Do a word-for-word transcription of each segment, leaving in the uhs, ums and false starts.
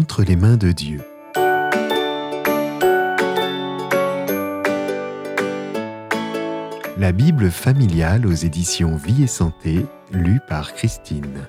entre les mains de Dieu. La Bible familiale aux éditions Vie et Santé, lue par Christine.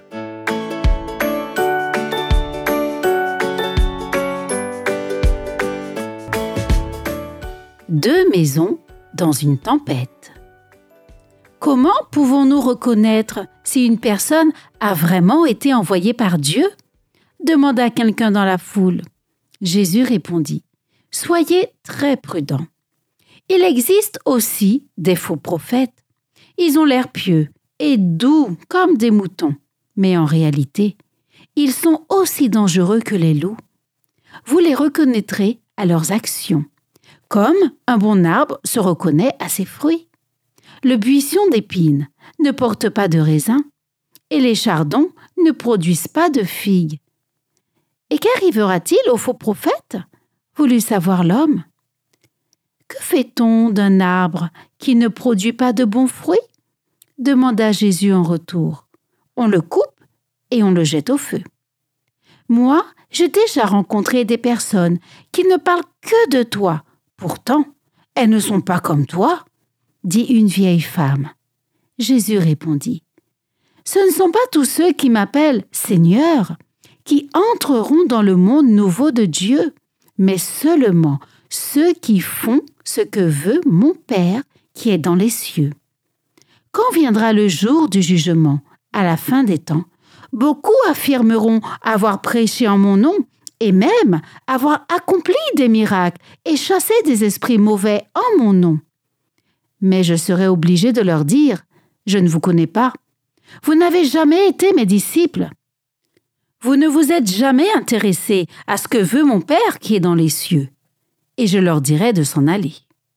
Deux maisons dans une tempête. Comment pouvons-nous reconnaître si une personne a vraiment été envoyée par Dieu ? Demanda quelqu'un dans la foule. Jésus répondit : Soyez très prudents. Il existe aussi des faux prophètes. Ils ont l'air pieux et doux comme des moutons, mais en réalité, ils sont aussi dangereux que les loups. Vous les reconnaîtrez à leurs actions, comme un bon arbre se reconnaît à ses fruits. Le buisson d'épines ne porte pas de raisins, et les chardons ne produisent pas de figues. Et qu'arrivera-t-il aux faux prophètes ? Voulut savoir l'homme. Que fait-on d'un arbre qui ne produit pas de bons fruits ? Demanda Jésus en retour. On le coupe et on le jette au feu. Moi, j'ai déjà rencontré des personnes qui ne parlent que de toi. Pourtant, elles ne sont pas comme toi, dit une vieille femme. Jésus répondit : Ce ne sont pas tous ceux qui m'appellent Seigneur qui entreront dans le monde nouveau de Dieu, mais seulement ceux qui font ce que veut mon Père qui est dans les cieux. Quand viendra le jour du jugement, à la fin des temps, beaucoup affirmeront avoir prêché en mon nom et même avoir accompli des miracles et chassé des esprits mauvais en mon nom. Mais je serai obligé de leur dire : Je ne vous connais pas. Vous n'avez jamais été mes disciples. Vous ne vous êtes jamais intéressés à ce que veut mon Père qui est dans les cieux. Et je leur dirai de s'en aller.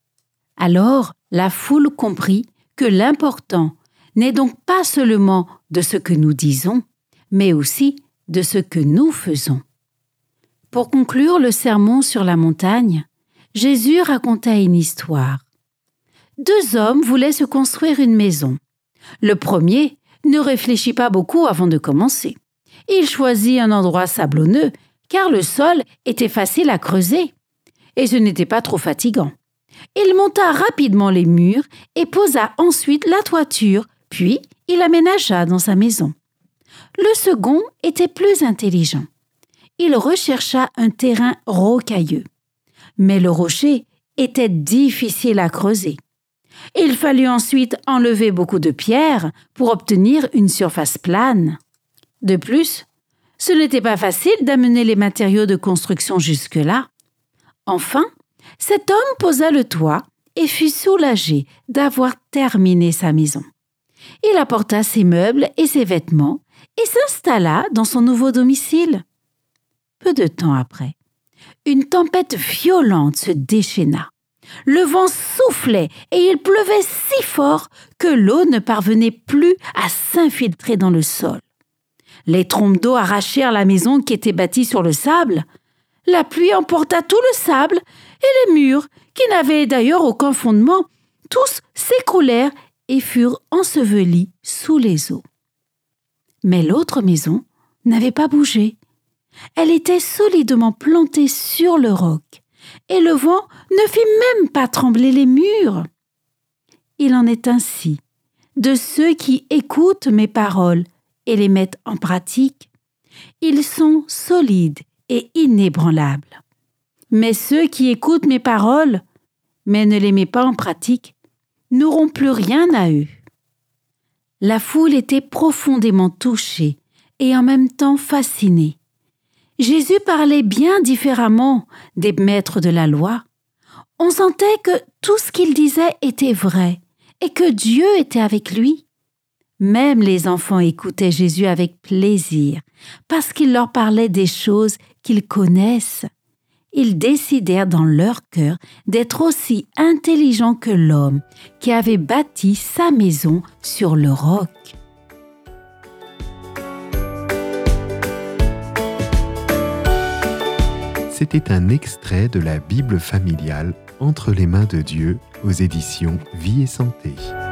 Alors la foule comprit que l'important n'est donc pas seulement de ce que nous disons, mais aussi de ce que nous faisons. Pour conclure le sermon sur la montagne, Jésus raconta une histoire. Deux hommes voulaient se construire une maison. Le premier ne réfléchit pas beaucoup avant de commencer. Il choisit un endroit sablonneux, car le sol était facile à creuser, et ce n'était pas trop fatigant. Il monta rapidement les murs et posa ensuite la toiture, puis il aménagea dans sa maison. Le second était plus intelligent. Il rechercha un terrain rocailleux. Mais le rocher était difficile à creuser. Il fallut ensuite enlever beaucoup de pierres pour obtenir une surface plane. De plus, ce n'était pas facile d'amener les matériaux de construction jusque-là. Enfin, cet homme posa le toit et fut soulagé d'avoir terminé sa maison. Il apporta ses meubles et ses vêtements et s'installa dans son nouveau domicile. Peu de temps après, une tempête violente se déchaîna. Le vent soufflait et il pleuvait si fort que l'eau ne parvenait plus à s'infiltrer dans le sol. Les trompes d'eau arrachèrent la maison qui était bâtie sur le sable. La pluie emporta tout le sable et les murs, qui n'avaient d'ailleurs aucun fondement, tous s'écroulèrent et furent ensevelis sous les eaux. Mais l'autre maison n'avait pas bougé. Elle était solidement plantée sur le roc, et le vent ne fit même pas trembler les murs. Il en est ainsi de ceux qui écoutent mes paroles et les mettent en pratique. Ils sont solides et inébranlables. Mais ceux qui écoutent mes paroles, mais ne les mettent pas en pratique, n'auront plus rien à eux. La foule était profondément touchée et en même temps fascinée. Jésus parlait bien différemment des maîtres de la loi. On sentait que tout ce qu'il disait était vrai et que Dieu était avec lui. Même les enfants écoutaient Jésus avec plaisir parce qu'il leur parlait des choses qu'ils connaissent. Ils décidèrent dans leur cœur d'être aussi intelligents que l'homme qui avait bâti sa maison sur le roc. C'était un extrait de la Bible familiale Entre les mains de Dieu aux éditions Vie et Santé.